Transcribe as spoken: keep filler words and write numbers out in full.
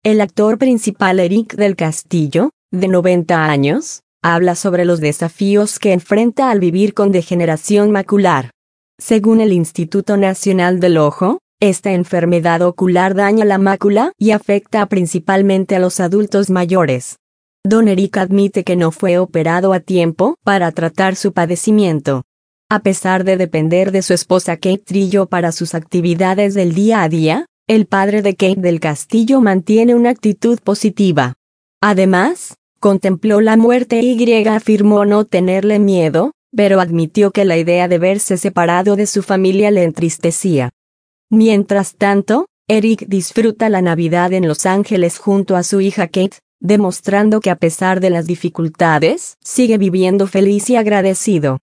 El actor principal Eric del Castillo, de noventa años, habla sobre los desafíos que enfrenta al vivir con degeneración macular. Según el Instituto Nacional del Ojo, esta enfermedad ocular daña la mácula y afecta principalmente a los adultos mayores. Don Eric admite que no fue operado a tiempo para tratar su padecimiento. A pesar de depender de su esposa Kate Trillo para sus actividades del día a día, el padre de Kate del Castillo mantiene una actitud positiva. Además, contempló la muerte y afirmó no tenerle miedo, pero admitió que la idea de verse separado de su familia le entristecía. Mientras tanto, Eric disfruta la Navidad en Los Ángeles junto a su hija Kate, demostrando que a pesar de las dificultades, sigue viviendo feliz y agradecido.